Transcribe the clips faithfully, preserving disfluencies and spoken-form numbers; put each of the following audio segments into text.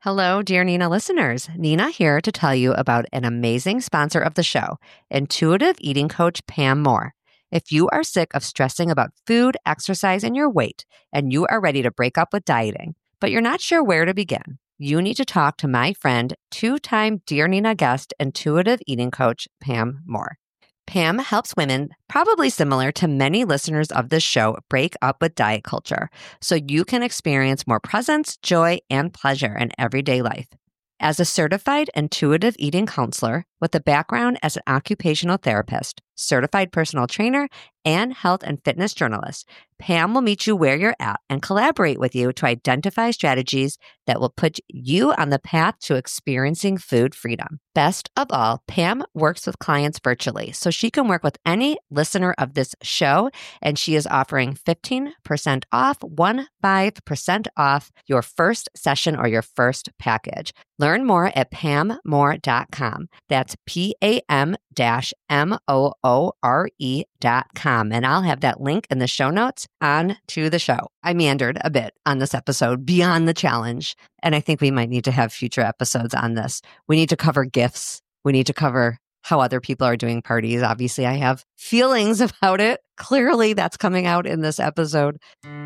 Hello, dear Nina listeners. Nina here to tell you about an amazing sponsor of the show, intuitive eating coach Pam Moore. If you are sick of stressing about food, exercise, and your weight, and you are ready to break up with dieting, but you're not sure where to begin, you need to talk to my friend, two-time Dear Nina guest, intuitive eating coach Pam Moore. Pam helps women, probably similar to many listeners of this show, break up with diet culture so you can experience more presence, joy, and pleasure in everyday life. As a certified intuitive eating counselor with a background as an occupational therapist, certified personal trainer, and health and fitness journalist, Pam will meet you where you're at and collaborate with you to identify strategies that will put you on the path to experiencing food freedom. Best of all, Pam works with clients virtually, so she can work with any listener of this show, and she is offering fifteen percent off, fifteen percent off your first session or your first package. Learn more at pam moore dot com. That's P A M M O O R E dot com. And I'll have that link in the show notes on to the show. I meandered a bit on this episode beyond the challenge, and I think we might need to have future episodes on this. We need to cover gifts. We need to cover how other people are doing parties. Obviously, I have feelings about it. Clearly, that's coming out in this episode.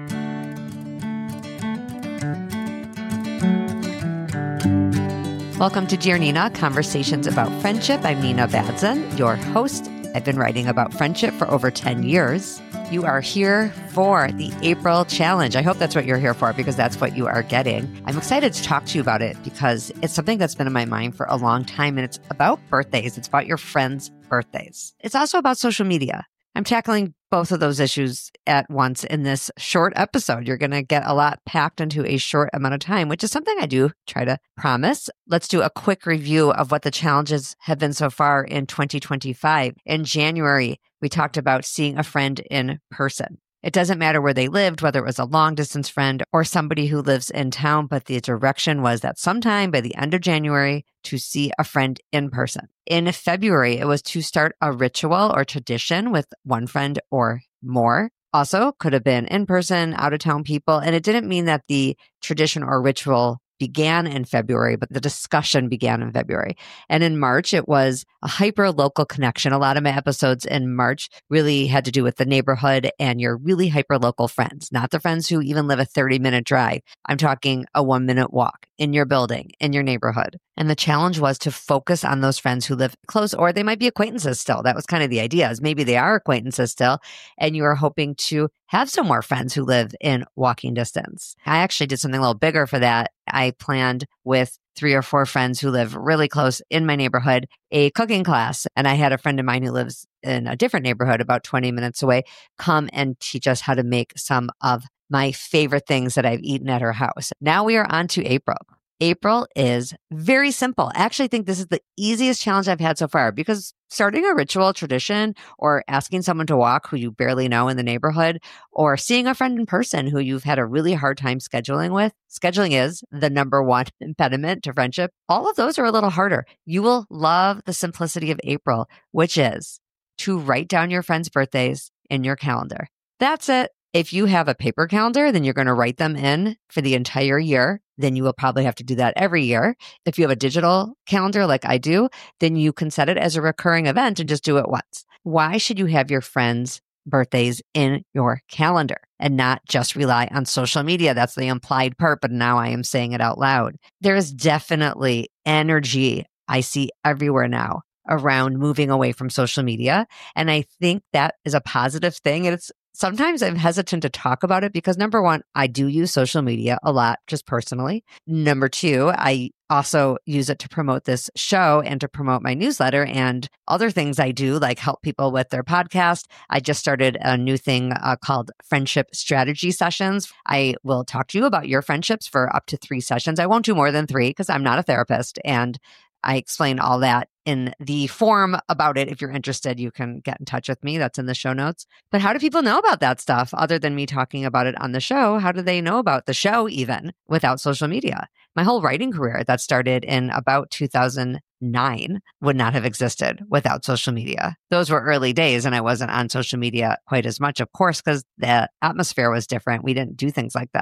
Welcome to Dear Nina, Conversations About Friendship. I'm Nina Badzin, your host. I've been writing about friendship for over ten years. You are here for the April challenge. I hope that's what you're here for, because that's what you are getting. I'm excited to talk to you about it because it's something that's been in my mind for a long time, and it's about birthdays. It's about your friends' birthdays. It's also about social media. I'm tackling both of those issues at once in this short episode. You're going to get a lot packed into a short amount of time, which is something I do try to promise. Let's do a quick review of what the challenges have been so far in twenty twenty-five. In January, we talked about seeing a friend in person. It doesn't matter where they lived, whether it was a long distance friend or somebody who lives in town, but the direction was that sometime by the end of January to see a friend in person. In February, it was to start a ritual or tradition with one friend or more. Also, could have been in person, out of town people. And it didn't mean that the tradition or ritual began in February, but the discussion began in February. And in March, it was a hyper local connection. A lot of my episodes in March really had to do with the neighborhood and your really hyper local friends, not the friends who even live a thirty minute drive. I'm talking a one minute walk in your building, in your neighborhood. And the challenge was to focus on those friends who live close, or they might be acquaintances still. That was kind of the idea, is maybe they are acquaintances still, and you are hoping to have some more friends who live in walking distance. I actually did something a little bigger for that. I planned with three or four friends who live really close in my neighborhood, a cooking class. And I had a friend of mine who lives in a different neighborhood about twenty minutes away come and teach us how to make some of my favorite things that I've eaten at her house. Now we are on to April. April is very simple. I actually think this is the easiest challenge I've had so far, because starting a ritual tradition or asking someone to walk who you barely know in the neighborhood, or seeing a friend in person who you've had a really hard time scheduling with, scheduling is the number one impediment to friendship. All of those are a little harder. You will love the simplicity of April, which is to write down your friends' birthdays in your calendar. That's it. If you have a paper calendar, then you're going to write them in for the entire year. Then you will probably have to do that every year. If you have a digital calendar like I do, then you can set it as a recurring event and just do it once. Why should you have your friends' birthdays in your calendar and not just rely on social media? That's the implied part, but now I am saying it out loud. There is definitely energy I see everywhere now around moving away from social media. And I think that is a positive thing. And it's sometimes I'm hesitant to talk about it because, number one, I do use social media a lot, just personally. Number two, I also use it to promote this show and to promote my newsletter and other things I do, like help people with their podcast. I just started a new thing uh, called Friendship Strategy Sessions. I will talk to you about your friendships for up to three sessions. I won't do more than three because I'm not a therapist, and I explain all that in the form about it. If you're interested, you can get in touch with me. That's in the show notes. But how do people know about that stuff other than me talking about it on the show? How do they know about the show even without social media? My whole writing career that started in about two thousand nine would not have existed without social media. Those were early days, and I wasn't on social media quite as much, of course, because the atmosphere was different. We didn't do things like that.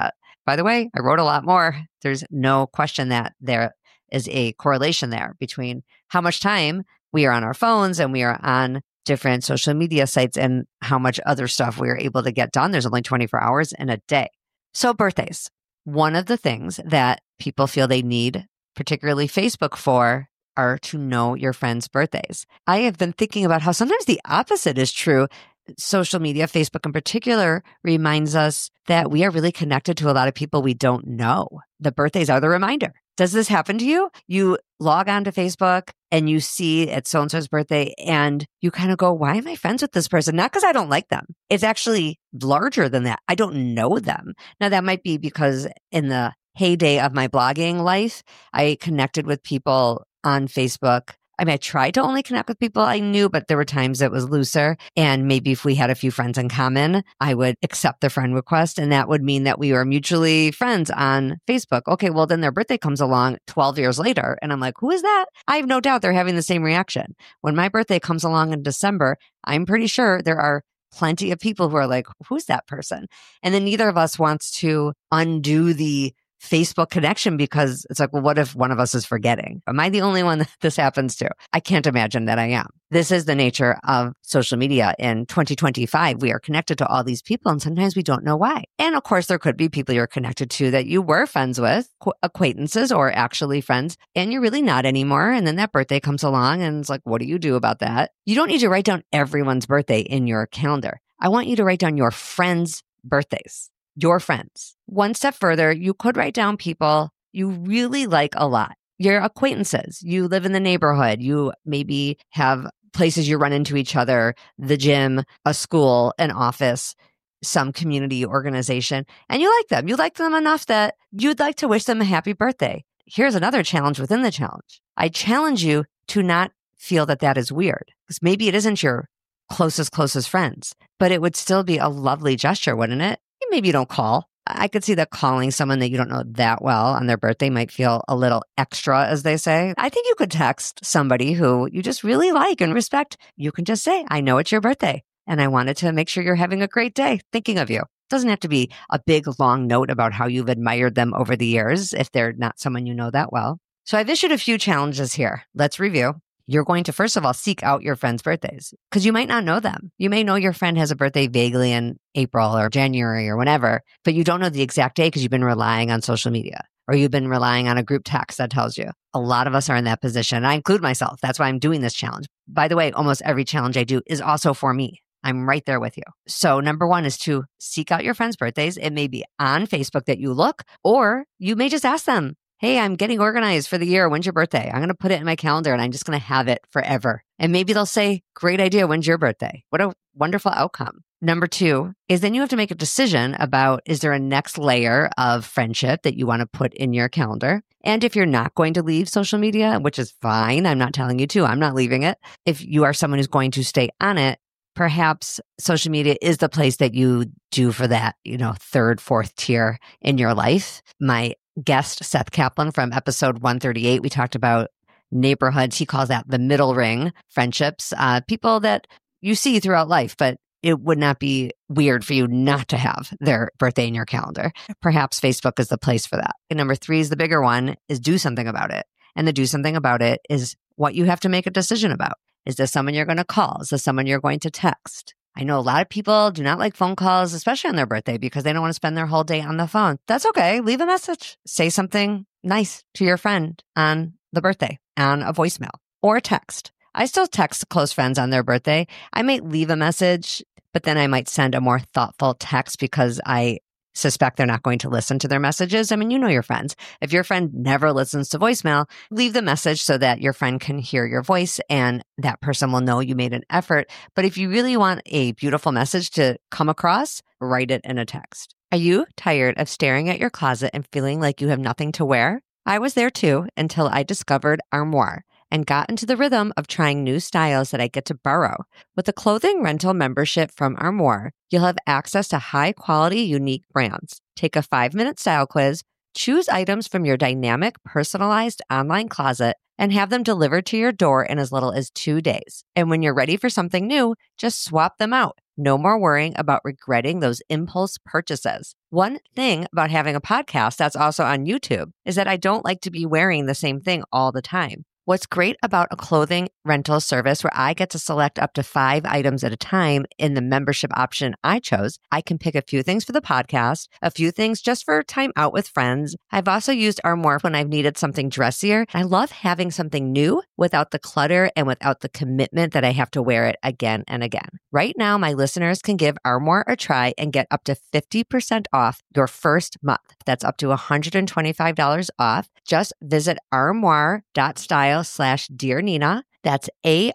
by the way, I wrote a lot more. There's no question that there is a correlation there between how much time we are on our phones and we are on different social media sites and how much other stuff we are able to get done. There's only twenty-four hours in a day. So birthdays, one of the things that people feel they need, particularly Facebook for, are to know your friends' birthdays. I have been thinking about how sometimes the opposite is true. Social media, Facebook in particular, reminds us that we are really connected to a lot of people we don't know. The birthdays are the reminder. Does this happen to you? You log on to Facebook and you see it's so-and-so's birthday and you kind of go, why am I friends with this person? Not because I don't like them. It's actually larger than that. I don't know them. Now, that might be because in the heyday of my blogging life, I connected with people on Facebook. I mean, I tried to only connect with people I knew, but there were times it was looser. And maybe if we had a few friends in common, I would accept the friend request. And that would mean that we were mutually friends on Facebook. Okay, well, then their birthday comes along twelve years later. And I'm like, who is that? I have no doubt they're having the same reaction. When my birthday comes along in December, I'm pretty sure there are plenty of people who are like, who's that person? And then neither of us wants to undo the Facebook connection because it's like, well, what if one of us is forgetting? Am I the only one that this happens to? I can't imagine that I am. This is the nature of social media. In twenty twenty-five, we are connected to all these people and sometimes we don't know why. And of course, there could be people you're connected to that you were friends with, acquaintances or actually friends, and you're really not anymore. And then that birthday comes along and it's like, what do you do about that? You don't need to write down everyone's birthday in your calendar. I want you to write down your friends' birthdays. Your friends. One step further, you could write down people you really like a lot. Your acquaintances. You live in the neighborhood. You maybe have places you run into each other, the gym, a school, an office, some community organization, and you like them. You like them enough that you'd like to wish them a happy birthday. Here's another challenge within the challenge. I challenge you to not feel that that is weird, because maybe it isn't your closest, closest friends, but it would still be a lovely gesture, wouldn't it? Maybe you don't call. I could see that calling someone that you don't know that well on their birthday might feel a little extra, as they say. I think you could text somebody who you just really like and respect. You can just say, I know it's your birthday, and I wanted to make sure you're having a great day, thinking of you. It doesn't have to be a big, long note about how you've admired them over the years if they're not someone you know that well. So I've issued a few challenges here. Let's review. You're going to, first of all, seek out your friends' birthdays because you might not know them. You may know your friend has a birthday vaguely in April or January or whenever, but you don't know the exact day because you've been relying on social media or you've been relying on a group text that tells you. A lot of us are in that position. I include myself. That's why I'm doing this challenge. By the way, almost every challenge I do is also for me. I'm right there with you. So number one is to seek out your friends' birthdays. It may be on Facebook that you look, or you may just ask them, hey, I'm getting organized for the year. When's your birthday? I'm going to put it in my calendar and I'm just going to have it forever. And maybe they'll say, great idea. When's your birthday? What a wonderful outcome. Number two is then you have to make a decision about, is there a next layer of friendship that you want to put in your calendar? And if you're not going to leave social media, which is fine, I'm not telling you to, I'm not leaving it. If you are someone who's going to stay on it, perhaps social media is the place that you do for that, you know, third, fourth tier in your life. My guest, Seth Kaplan from episode one thirty-eight, we talked about neighborhoods. He calls that the middle ring friendships, uh, people that you see throughout life, but it would not be weird for you not to have their birthday in your calendar. Perhaps Facebook is the place for that. And number three is the bigger one, is do something about it. And the do something about it is what you have to make a decision about. Is this someone you're going to call? Is this someone you're going to text? I know a lot of people do not like phone calls, especially on their birthday, because they don't want to spend their whole day on the phone. That's okay. Leave a message. Say something nice to your friend on the birthday, on a voicemail or a text. I still text close friends on their birthday. I might leave a message, but then I might send a more thoughtful text because I suspect they're not going to listen to their messages. I mean, you know your friends. If your friend never listens to voicemail, leave the message so that your friend can hear your voice and that person will know you made an effort. But if you really want a beautiful message to come across, write it in a text. Are you tired of staring at your closet and feeling like you have nothing to wear? I was there too until I discovered Armoire and got into the rhythm of trying new styles that I get to borrow. With a clothing rental membership from Armoire, you'll have access to high-quality, unique brands. Take a five-minute style quiz, choose items from your dynamic, personalized online closet, and have them delivered to your door in as little as two days. And when you're ready for something new, just swap them out. No more worrying about regretting those impulse purchases. One thing about having a podcast that's also on YouTube is that I don't like to be wearing the same thing all the time. What's great about a clothing rental service where I get to select up to five items at a time in the membership option I chose, I can pick a few things for the podcast, a few things just for time out with friends. I've also used Armoire when I've needed something dressier. I love having something new without the clutter and without the commitment that I have to wear it again and again. Right now, my listeners can give Armoire a try and get up to fifty percent off your first month. That's up to one hundred twenty-five dollars off. Just visit armoire.style slash Dear Nina. That's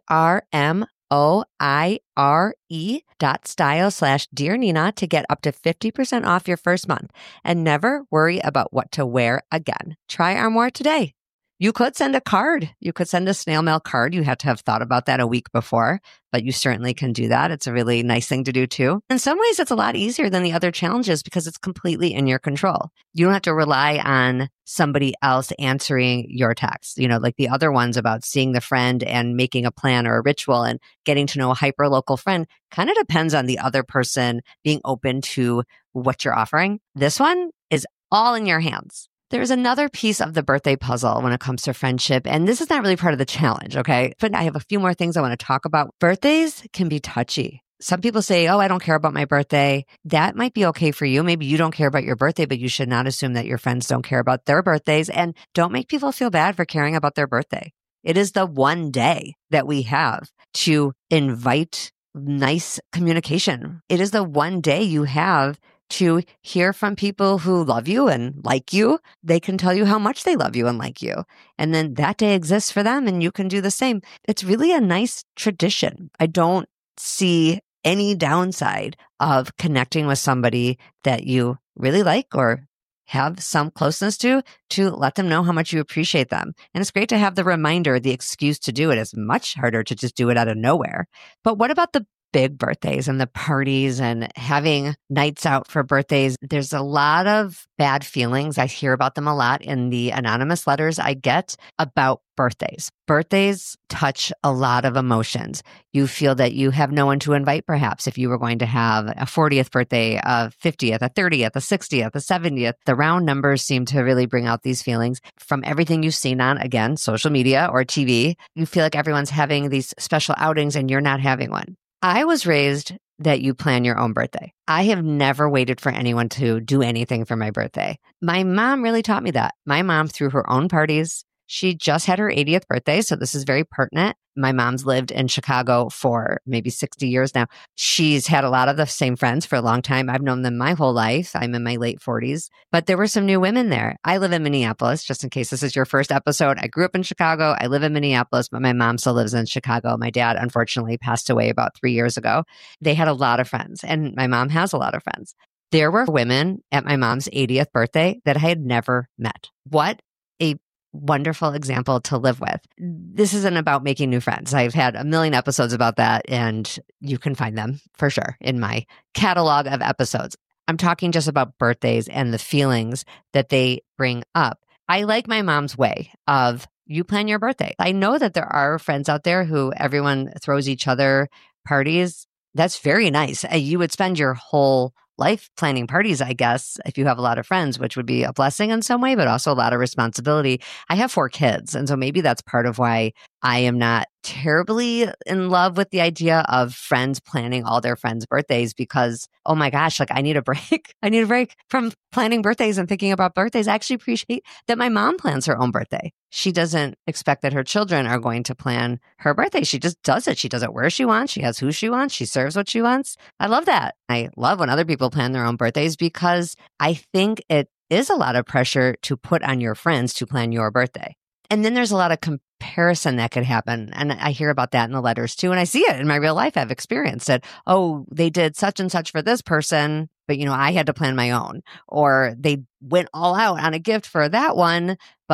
A-R-M-O-I-R-E dot style slash Dear Nina to get up to fifty percent off your first month and never worry about what to wear again. Try Armoire today. You could send a card. You could send a snail mail card. You had to have thought about that a week before, but you certainly can do that. It's a really nice thing to do too. In some ways, it's a lot easier than the other challenges because it's completely in your control. You don't have to rely on somebody else answering your text. You know, like the other ones about seeing the friend and making a plan or a ritual and getting to know a hyper-local friend kind of depends on the other person being open to what you're offering. This one is all in your hands. There's another piece of the birthday puzzle when it comes to friendship, and this is not really part of the challenge, okay? But I have a few more things I want to talk about. Birthdays can be touchy. Some people say, oh, I don't care about my birthday. That might be okay for you. Maybe you don't care about your birthday, but you should not assume that your friends don't care about their birthdays. And don't make people feel bad for caring about their birthday. It is the one day that we have to invite nice communication. It is the one day you have to hear from people who love you and like you. They can tell you how much they love you and like you. And then that day exists for them and you can do the same. It's really a nice tradition. I don't see any downside of connecting with somebody that you really like or have some closeness to, to let them know how much you appreciate them. And it's great to have the reminder, the excuse to do it. It's much harder to just do it out of nowhere. But what about the big birthdays and the parties and having nights out for birthdays? There's a lot of bad feelings. I hear about them a lot in the anonymous letters I get about birthdays. Birthdays touch a lot of emotions. You feel that you have no one to invite, perhaps, if you were going to have a fortieth birthday, a fiftieth, a thirtieth, a sixtieth, a seventieth. The round numbers seem to really bring out these feelings. From everything you've seen on, again, social media or T V, you feel like everyone's having these special outings and you're not having one. I was raised that you plan your own birthday. I have never waited for anyone to do anything for my birthday. My mom really taught me that. My mom threw her own parties. She just had her eightieth birthday, so this is very pertinent. My mom's lived in Chicago for maybe sixty years now. She's had a lot of the same friends for a long time. I've known them my whole life. I'm in my late forties, but there were some new women there. I live in Minneapolis, just in case this is your first episode. I grew up in Chicago. I live in Minneapolis, but my mom still lives in Chicago. My dad, unfortunately, passed away about three years ago. They had a lot of friends, and my mom has a lot of friends. There were women at my mom's eightieth birthday that I had never met. What a wonderful example to live with. This isn't about making new friends. I've had a million episodes about that, and you can find them for sure in my catalog of episodes. I'm talking just about birthdays and the feelings that they bring up. I like my mom's way of you plan your birthday. I know that there are friends out there who everyone throws each other parties. That's very nice. You would spend your whole life planning parties, I guess, if you have a lot of friends, which would be a blessing in some way, but also a lot of responsibility. I have four kids, and so maybe that's part of why I am not terribly in love with the idea of friends planning all their friends' birthdays because, oh my gosh, like I need a break. I need a break from planning birthdays and thinking about birthdays. I actually appreciate that my mom plans her own birthday. She doesn't expect that her children are going to plan her birthday. She just does it. She does it where she wants. She has who she wants. She serves what she wants. I love that. I love when other people plan their own birthdays because I think it is a lot of pressure to put on your friends to plan your birthday. And then there's a lot of comparison that could happen. And I hear about that in the letters too. And I see it in my real life. I've experienced it. Oh, they did such and such for this person, but you know, I had to plan my own. Or they went all out on a gift for that one, but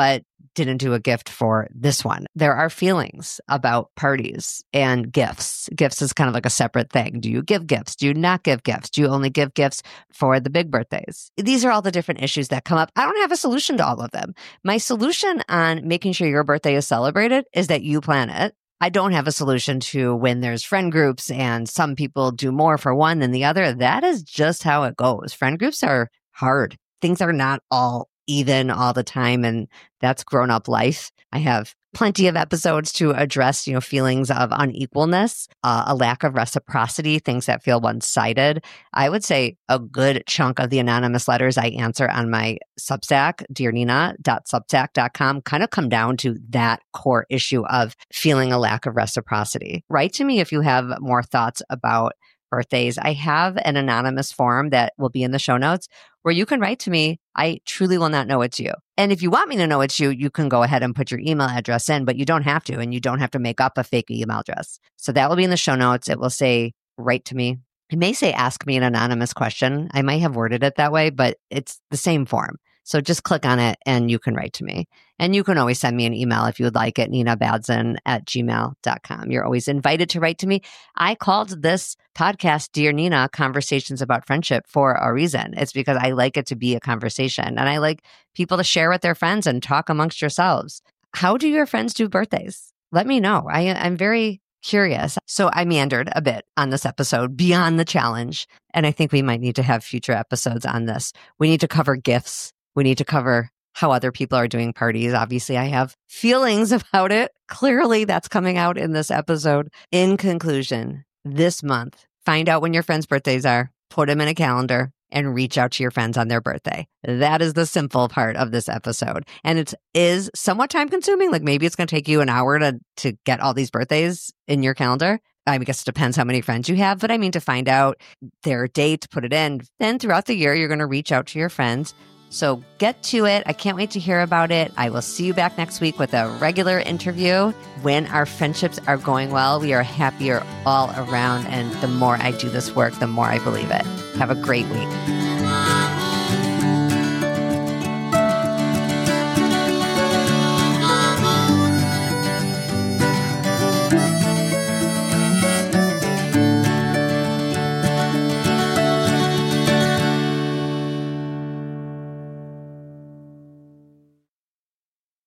didn't do a gift for this one. There are feelings about parties and gifts. Gifts is kind of like a separate thing. Do you give gifts? Do you not give gifts? Do you only give gifts for the big birthdays? These are all the different issues that come up. I don't have a solution to all of them. My solution on making sure your birthday is celebrated is that you plan it. I don't have a solution to when there's friend groups and some people do more for one than the other. That is just how it goes. Friend groups are hard. Things are not all even all the time, and that's grown-up life. I have plenty of episodes to address, you know, feelings of unequalness, uh, a lack of reciprocity, things that feel one-sided. I would say a good chunk of the anonymous letters I answer on my Substack, dear nina dot substack dot com, kind of come down to that core issue of feeling a lack of reciprocity. Write to me if you have more thoughts about birthdays. I have an anonymous form that will be in the show notes where you can write to me. I truly will not know it's you. And if you want me to know it's you, you can go ahead and put your email address in, but you don't have to, and you don't have to make up a fake email address. So that will be in the show notes. It will say, write to me. It may say, ask me an anonymous question. I might have worded it that way, but it's the same form. So just click on it and you can write to me. And you can always send me an email if you would like at nina badzin at gmail dot com. You're always invited to write to me. I called this podcast, Dear Nina, Conversations About Friendship for a reason. It's because I like it to be a conversation and I like people to share with their friends and talk amongst yourselves. How do your friends do birthdays? Let me know. I, I'm very curious. So I meandered a bit on this episode beyond the challenge. And I think we might need to have future episodes on this. We need to cover gifts. We need to cover how other people are doing parties. Obviously, I have feelings about it. Clearly, that's coming out in this episode. In conclusion, this month, find out when your friends' birthdays are, put them in a calendar, and reach out to your friends on their birthday. That is the simple part of this episode. And it is somewhat time consuming. Like maybe it's going to take you an hour to, to get all these birthdays in your calendar. I guess it depends how many friends you have, but I mean to find out their date, put it in. Then throughout the year, you're going to reach out to your friends. So get to it. I can't wait to hear about it. I will see you back next week with a regular interview. When our friendships are going well, we are happier all around. And the more I do this work, the more I believe it. Have a great week. Thank you.